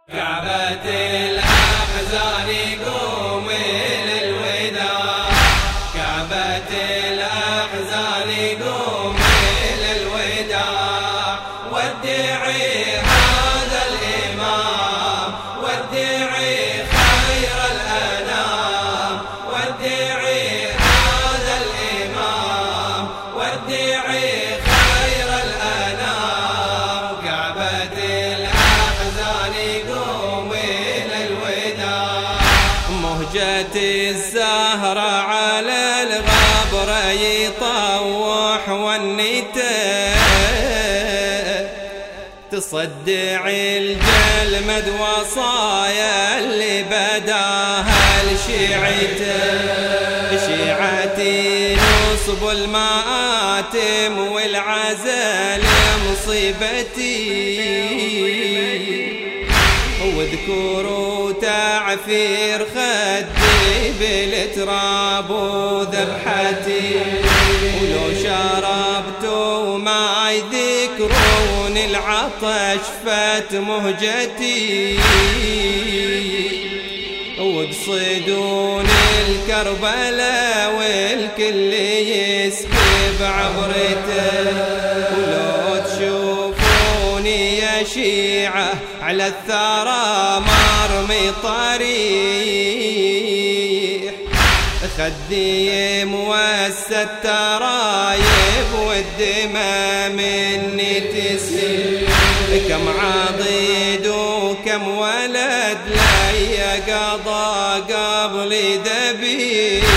كعبة الأحزان قومي للوداع، كعبة الأحزان قومي للوداع، ودعي هذا الإمام، ودعي خير الأنام، ودعي هذا الإمام، ودعي خير الأنام. كعبة الأحزان قومي للوداع، مهجة الزهرة على الغبر يطوح والنتاء، تصدع الجلمد وصايا اللي بداها لشيعته، شيعتي نصب المآتم والعزل مصيبتي، واذكروا تعفير خدي بالتراب وذبحتي، ولو شربتوا ماي ذكرون العطش فات مهجتي، وبصيدون الكربلاء والكل يسكب عبرته، ولو تشوفوني يا شيعة على الثرى مرمي طريح، خدي موسى الترايب والدماء مني تسيل، كم عضيد وكم ولد لي قضى قبل ذبيح،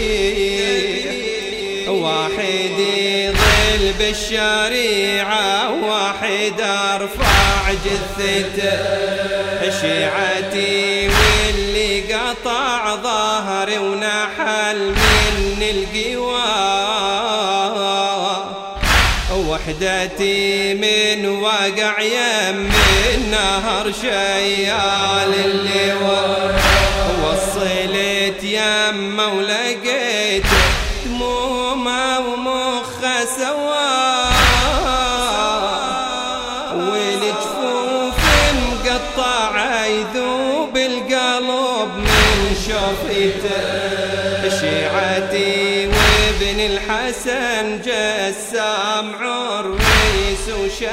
واحد يضل بالشريعة واحد ارفع جثته، شيعتي واللي قطع ظهري ونحل من القوى، وحدتي من وقع يم النهر شيال اللواء، وصلت يمه ولقيت دمومه ومخه سوا، والجفوف مقطعه يذوب القلب من شوفته، شيعتي وابن الحسن جسام عريس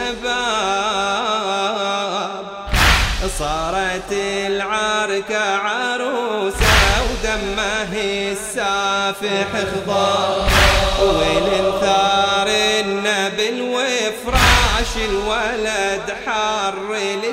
وشباب، صارت العركة عروسة ودمه السافح خضار، والانثار النبل وفراش الولد حر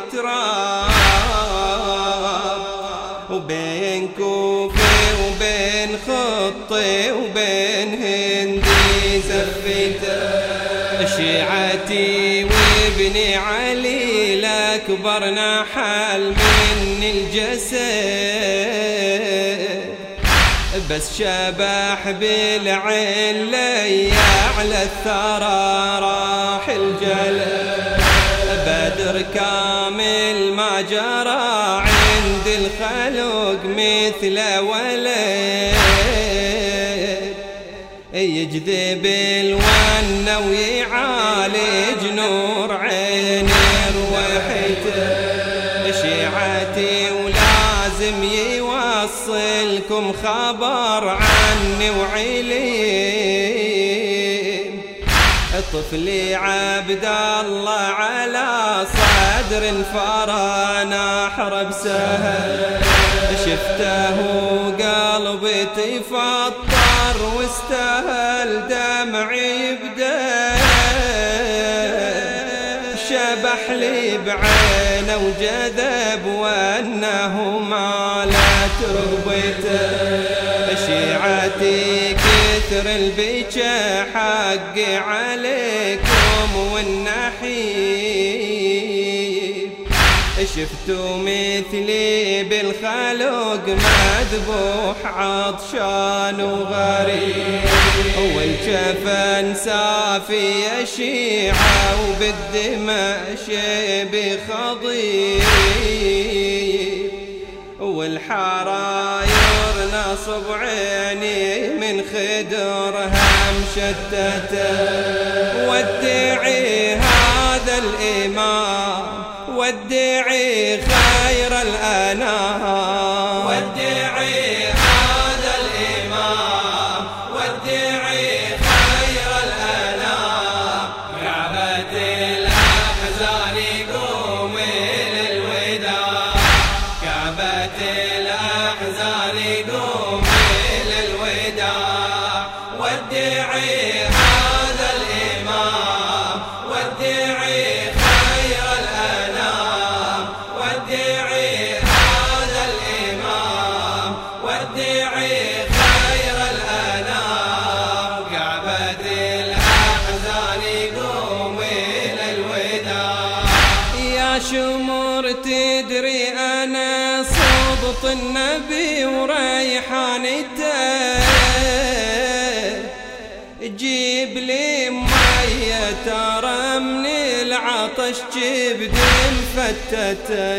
التراب، وبين كوفي وبين خطي وبين هندي زفته، شيعتي وابن علي الأكبر نحل من الجسد، بس شبح بالعين لي على الثرى راح الجلد، بدر كامل ما جرى عند الخلق مثل ولد، يجذب الونه ويعالج نور عين روحته، شيعتي ولازم يوصلكم خبر عني وعليم، طفلي عبد الله على صدر فرنا حرب سهل، شفته قلبي تفطر واستهل دمعي يبدا، شبح لي بعينه وجذب وانه مالت رغبته، شيعتي كثر البكا حقي عليكم والنحيب، شفتوا مثلي بالخلق مذبوح عطشان وغريب، والجفن سافي يا شيعة وبالدماء شيب خضيب، والحراير نصب عيني من خدرها مشتته، وادعي هذا الإمام وادعي خير الأنام، وادعي هذا الإمام، وادعي خير الأنام. كعبة الأحزان قومي للوداع، كعبة الأحزان قومي للوداع. وادعي هذا الإمام، وادعي خير الأنام، وادعي هذا الإمام، وادعي خير الأنام. كعبة الأحزان قومي للوداع. يا شمر تدري أنا صوت النبي وريحانته، جيب لي مية ترى من العطش جبد مفتته.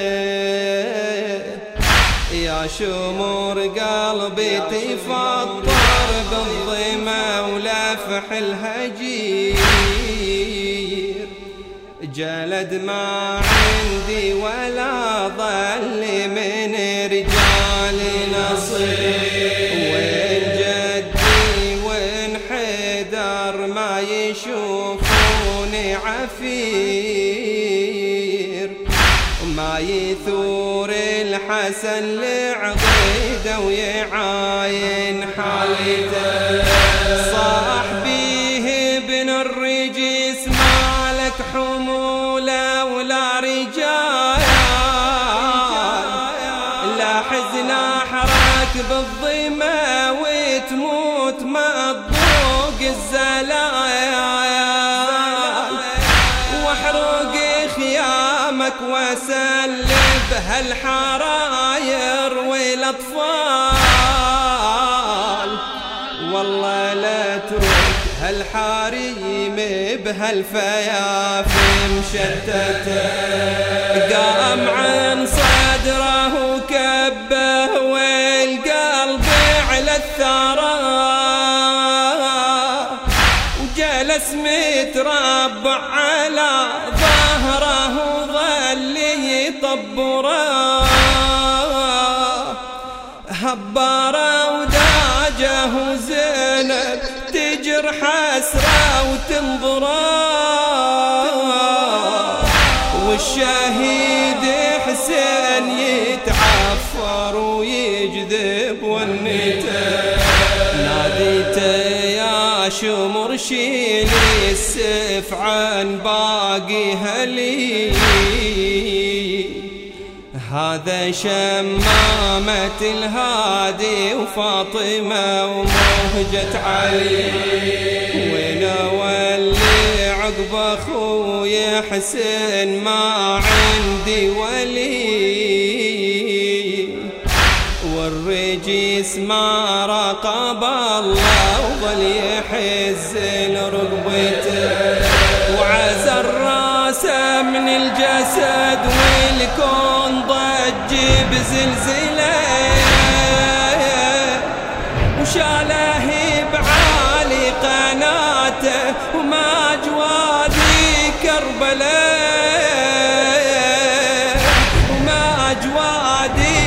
يا شمر قلبي تفطر بالظما ولفح الهجير، جلد ما عندي ولا ظل من رجال نصير، وين جدي وين حيدر ما يشوفوني عفير، ما يثور الحسن لعضيده ويعاين حالته. صاحبيه ابن الرجس مالك حموله ولا رجال، لا حزن احرك بالظما وتموت ما تذوق الزلال، واحرق خيامك واسلب هالحراير والاطفال، والله لا تروح هالحريم بهالفيافي مشتته. قام عن صدره وكبه والقلب على الثرى، وجلس متربع على ظهره وظل يطبره، هبره وداجه وزينب تجر حسره وتنظره، والشهيد حسين يتعفر ويجذب ونته. ناديته يا شمر شيل السيف عن باقي هلي، هذا شمامة الهادي وفاطمة ومهجة علي، وين اولي عقب اخوي حسين ما عندي ولي، والرجيس ما راقب الله وظل يحز لرقبته، وعزل راسه من الجسد والكون ضج بزلزله، وشاله بعالي قناته وما جوادي كربلاء، وما جوادي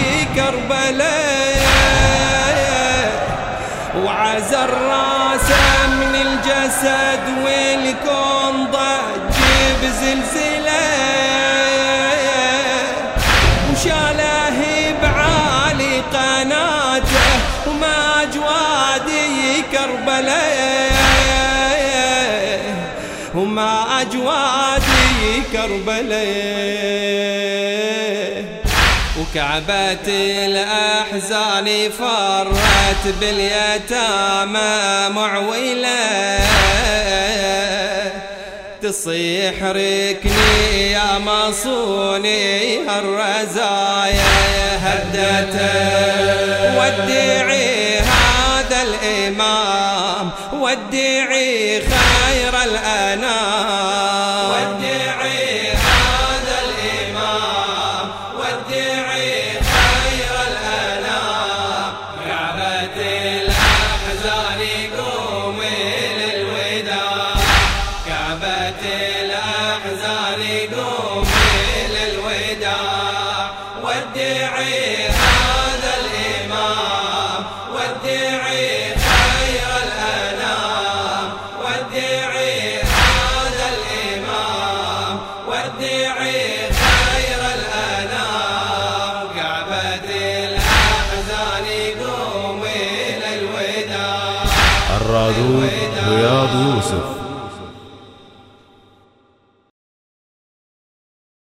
كربلاء، وعزل راسه من الجسد والكون ضج بزلزله، وشاله بعالي قناته وما جوادي كربلاء، وما أجوادي كربلاء. وكعبة الأحزان فرت باليتامى معويلة، تصيح ركني يا مصوني هالرزايا هدته. وادعي هذا الإمام، وادعي خير الأنام، وادعي هذا الإمام، وادعي خير الأنام. كعبة الأحزان قومي للوداع، كعبة الأحزان قومي الوداع وادعي هذا الإمام وادعي خير الأنام وادعي هذا الإمام وادعي خير الأنام كعبة الأحزان قوم إلى الوداع. الرادود رياض يوسف.